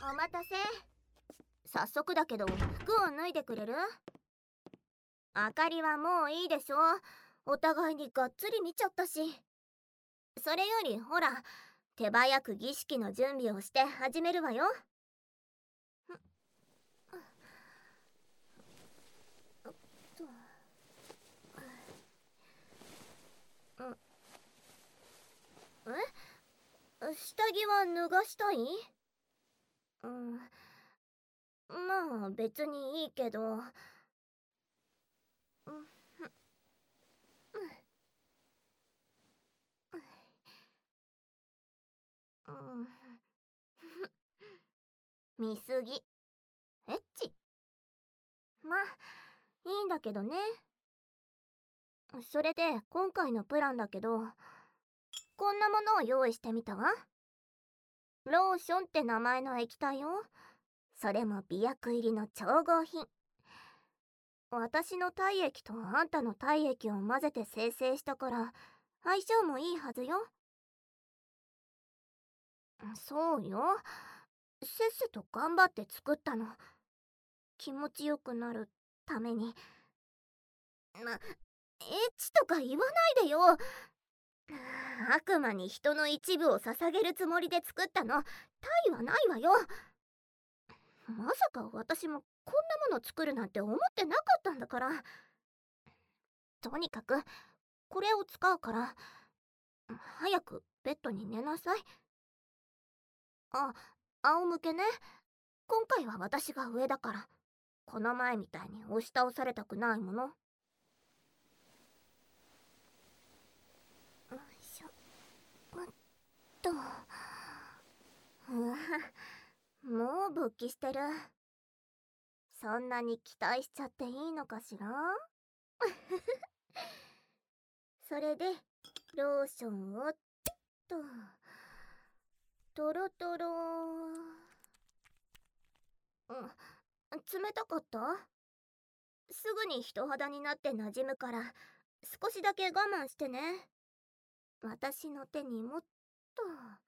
お待たせ。早速だけど服を脱いでくれる？あかりはもういいでしょ。お互いにがっつり見ちゃったし。それよりほら、手早く儀式の準備をして始めるわよ。下着は脱がしたい？まあ別にいいけど。見すぎ。エッチ。まあいいんだけどね。それで今回のプランだけど、こんなものを用意してみたわ。ローションって名前の液体よ。それも美薬入りの調合品。私の体液とあんたの体液を混ぜて生成したから相性もいいはずよ。そうよ。せっせと頑張って作ったの。気持ちよくなるために。エッチとか言わないでよ。悪魔に人の一部を捧げるつもりで作ったの。他意はないわよ。まさか私もこんなもの作るなんて思ってなかったんだから。とにかくこれを使うから早くベッドに寝なさい。あ、仰向けね。今回は私が上だから、この前みたいに押し倒されたくないもの。よいしょ。うわ、もう勃起してる。そんなに期待しちゃっていいのかしら。それでローションをトロトロ。冷たかった？すぐに人肌になって馴染むから少しだけ我慢してね。私の手にもっと。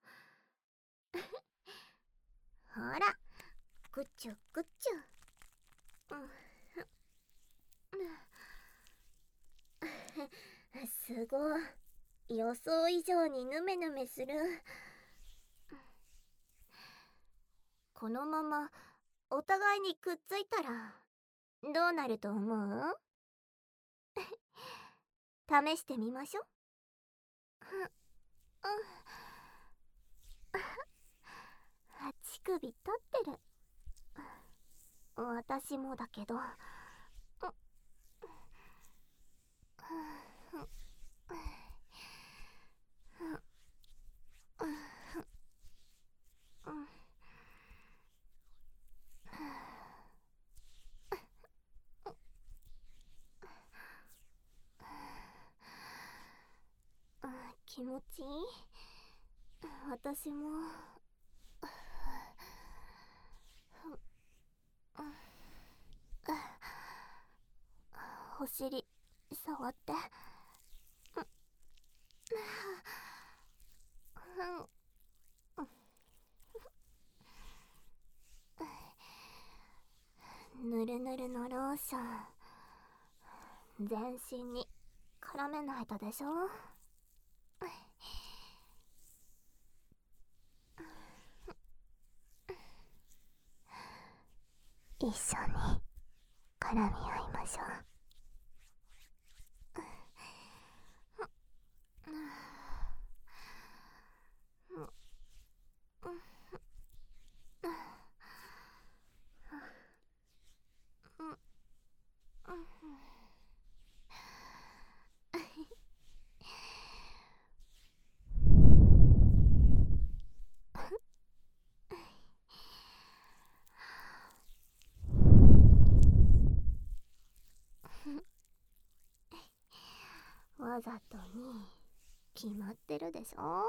ほら、グチュグチュ。すごい。予想以上にヌメヌメする。このままお互いにくっついたらどうなると思う？試してみましょ。乳首立ってる。私もだけど。気持ちいい。私も。お尻触って。ぬるぬるのローション全身に絡めないとでしょ。一緒に絡み合いましょう。わざとに決まってるでしょ。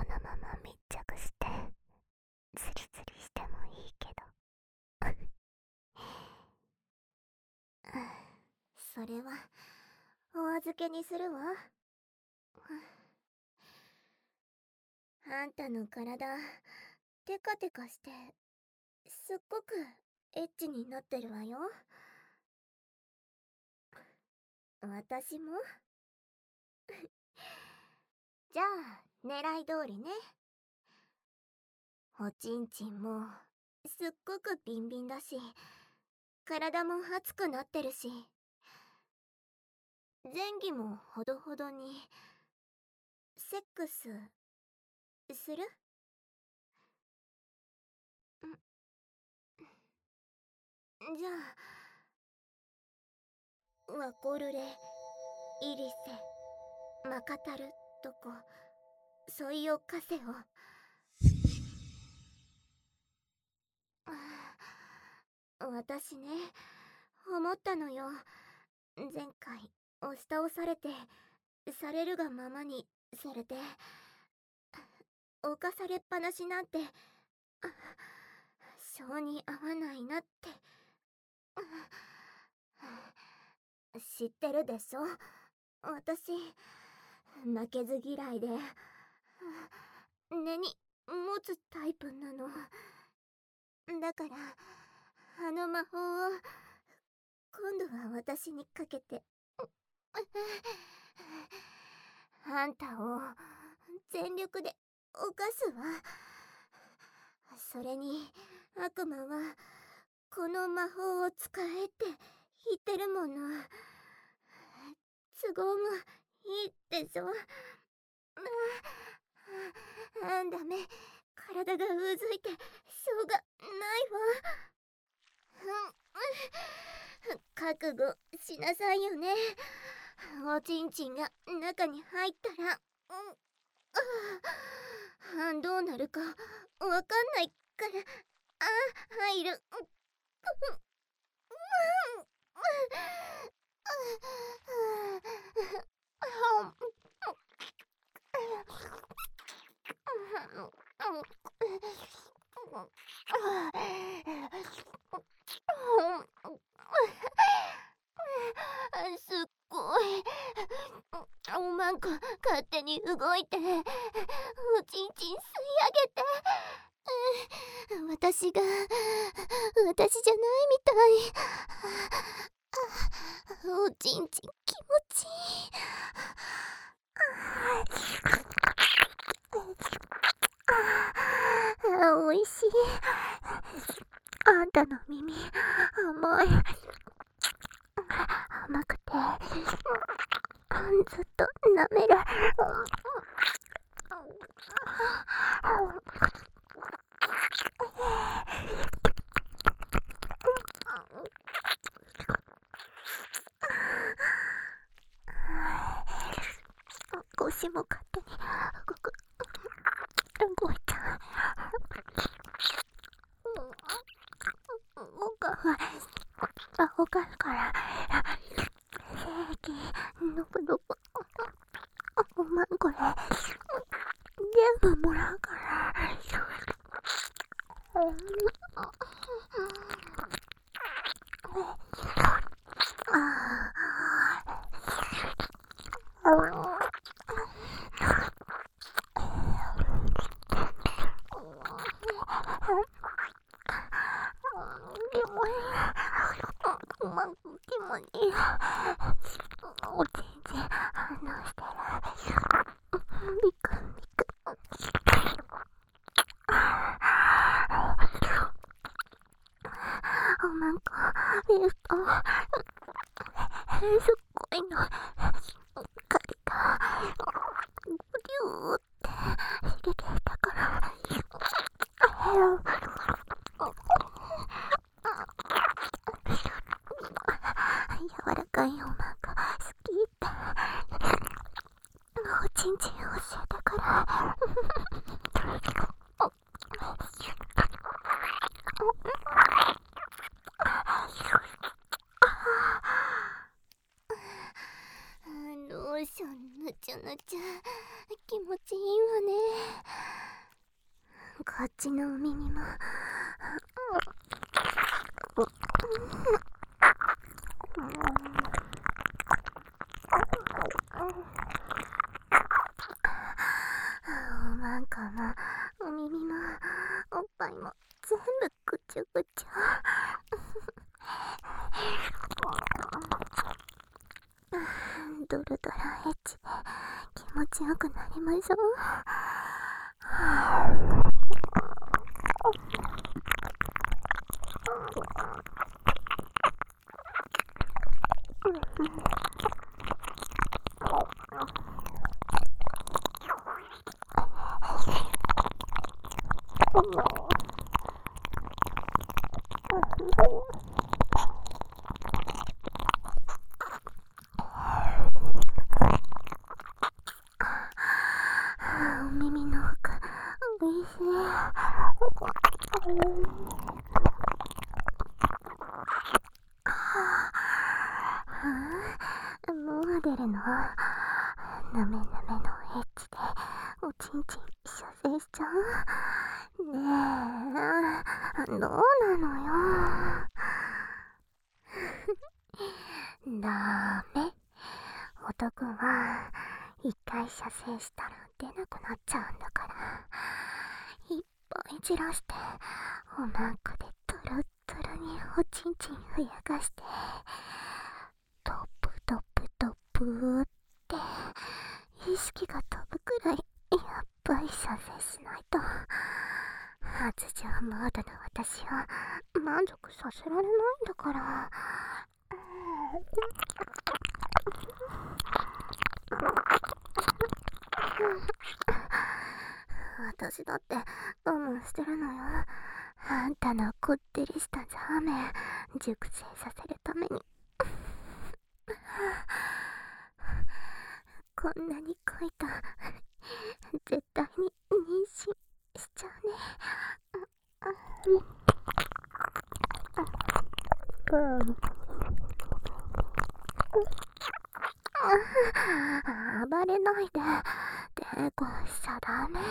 まま密着してズリズリしてもいいけどそれはお預けにするわ。あんたの体テカテカしてすっごくエッチになってるわよ。私もじゃあ狙い通りね。おちんちんもすっごくビンビンだし、体も熱くなってるし、前戯もほどほどに。セックスする？じゃあワコルレ、イリセ、マカタルとこソイオカセを。私ね、思ったのよ。前回押し倒されて、されるがままにされて犯されっぱなしなんて性に合わないなって知ってるでしょ。私負けず嫌いで根に持つタイプなの。だからあの魔法を今度は私にかけてあんたを全力で犯すわ。それに悪魔はこの魔法を使えって言ってるもの。都合もいいでしょ。ダメ、体がうずいてしょうがないわ。覚悟しなさいよね。おちんちんが中に入ったらどうなるかわかんないから入る。すっごい。おまんこ勝手に動いておちんちん吸い上げて。私が私じゃないみたい。おちんちん気持ちいい。おいしい。あんたの耳甘い。甘くてずっと舐める。腰も勝手に動いちゃう。わかるから平気。どこどこおまんこれ全部もらうから。おまんこ気持ちいい。おちんちん反応してる。ビクンビクン。おまんこ見るとすっごいの。カリがギューって入れていたから。柔らかいおまんこ好きっておちんちん教えたから。ローションぬちゃぬちゃ気持ちいいわね。 こっちのお耳もおまんこもお耳もおっぱいも全部ぐちゅぐちゅ。ドロドロエッチで気持ちよくなりましょう。お耳の奥おいしい。もう出るの？なめなめのエッチでおちんちん射精しちゃう？ねえ、どうなのよ。ダメ。男は一回射精したら出なくなっちゃうんだから、いっぱい散らしておまんこでトロットロにおちんちんふやかして、トップトップトップって意識が飛ぶくらいやっぱり射精しないと発情モードの私を満足させられないんだから。私だって我慢してるのよ。あんたのこってりしたザーメン熟成させるために。こんなに濃いと絶対に妊娠しちゃうね。暴れないで。抵抗しちゃダメ。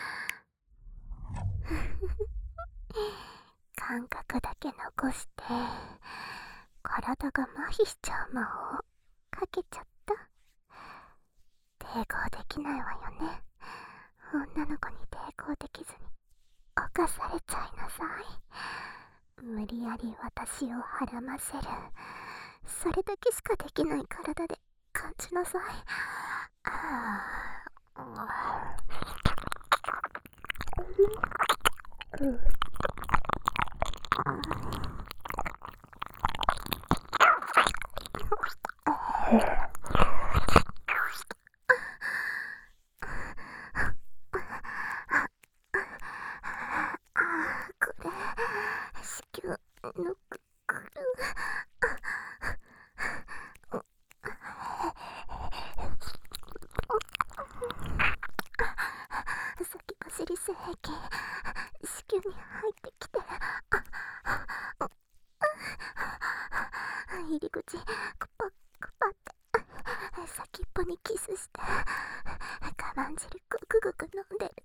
感覚だけ残して体が麻痺しちゃう魔法かけちゃった。抵抗できないわよね。女の子に抵抗できずに侵されちゃいなさい。無理やり私をはらませる。それだけしかできない体で感じなさい。これ子宮のくる。先走り性液子宮に入ってきて、入り口クパクパって先っぽにキスして我慢汁グクグク飲んでる。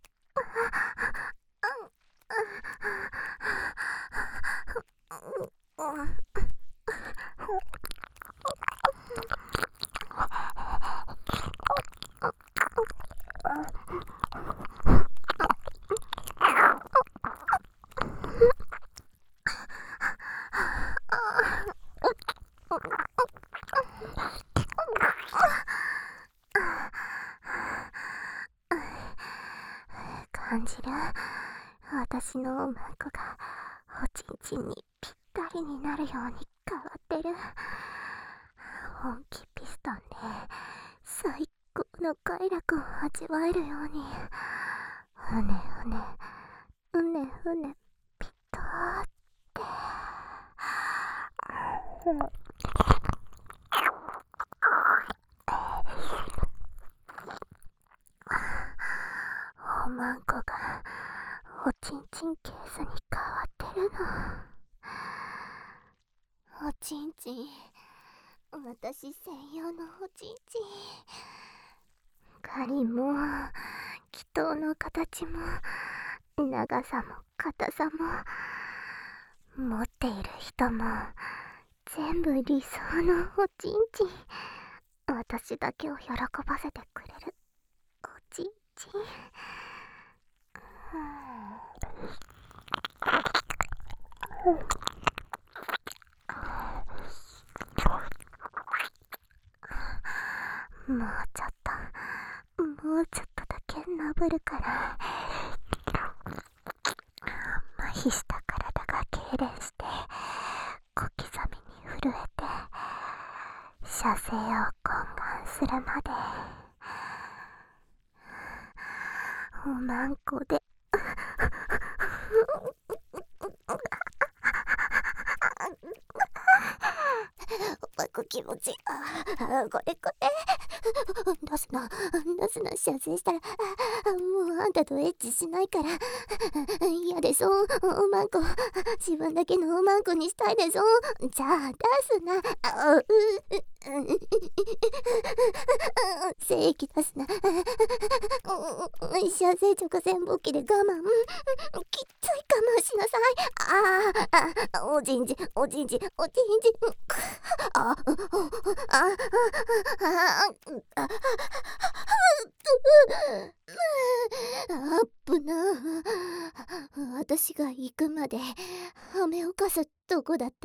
感じる？私のおまんこがおちんちんにぴったりになるように変わってる。本気ピストンで最高の快楽を味わえるように、ふねふねうねふねピトーって。おまんこがおちんちんケースに変わってるの。おちんちん、私専用のおちんちん。狩りも祈祷の形も長さも硬さも持っている人も全部理想のおちんちん。私だけを喜ばせてくれるおちんちん。もうちょっと、もうちょっとだけ登るから。麻痺した体が痙攣して小刻みに震えて射精を懇願するまで、おまんこで気持ちいい。これ出すな射精したらもうあんたとエッチしないから嫌でしょ。おまんこ自分だけのおまんこにしたいでしょ。じゃあ出すな。精液出すな。射精直前勃起で我慢。きっつい我慢しなさい。おちんちん。あっぶな。私が行くまではめをかすとこだった。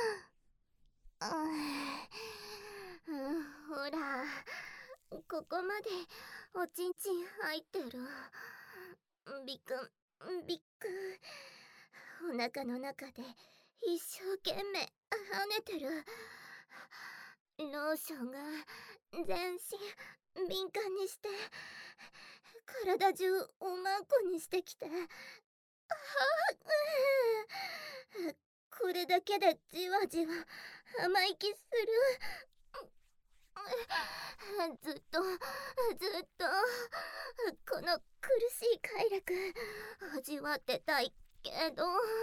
ほら、ここまでおちんちん入ってる。びっくお腹の中で一生懸命跳ねてる。ローションが全身敏感にして体中おまんこにしてきて、これだけでじわじわ甘い気する。ずっとこの苦しい快楽味わってたいけど、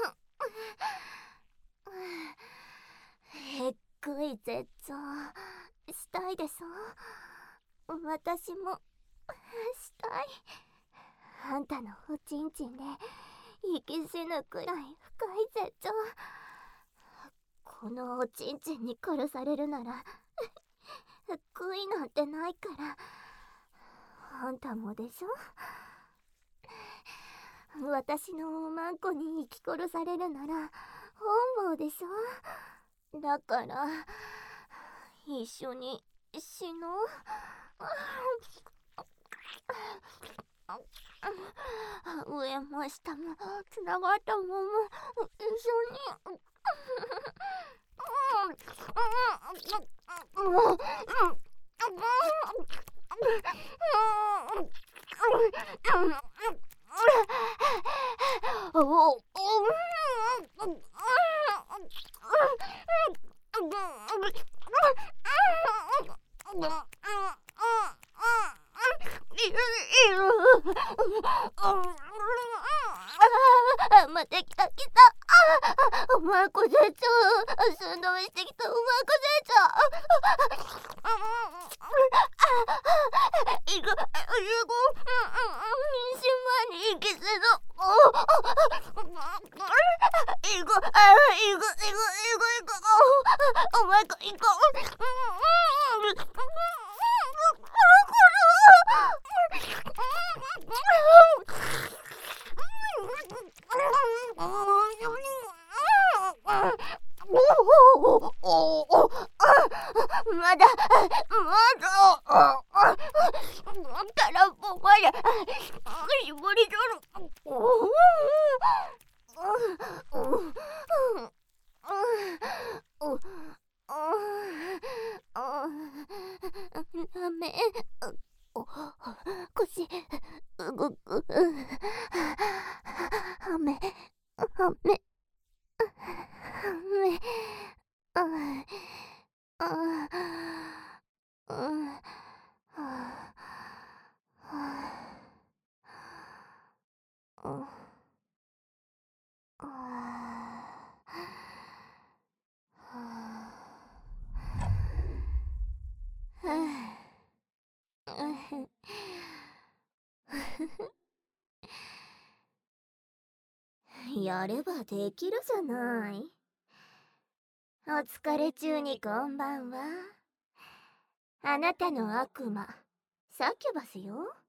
えっぐい絶頂したいでしょ。私もしたい。あんたのおちんちんで息死ぬくらい深い絶頂。このおちんちんに殺されるなら悔いなんてないから。あんたもでしょ。私のおまんこに生き殺されるなら本望でしょ。だから一緒に死のう。上も下もつながったまま一緒に。また来た。おまんこ絶頂。寸止めしてきたおまんこ絶頂。行く島に行きせぞ。おまんこ行こまだ空っぽまで絞り取る。ダメ。腰動く。はめやればできるじゃない。お疲れ中にこんばんは。あなたの悪魔、サキュバスよ。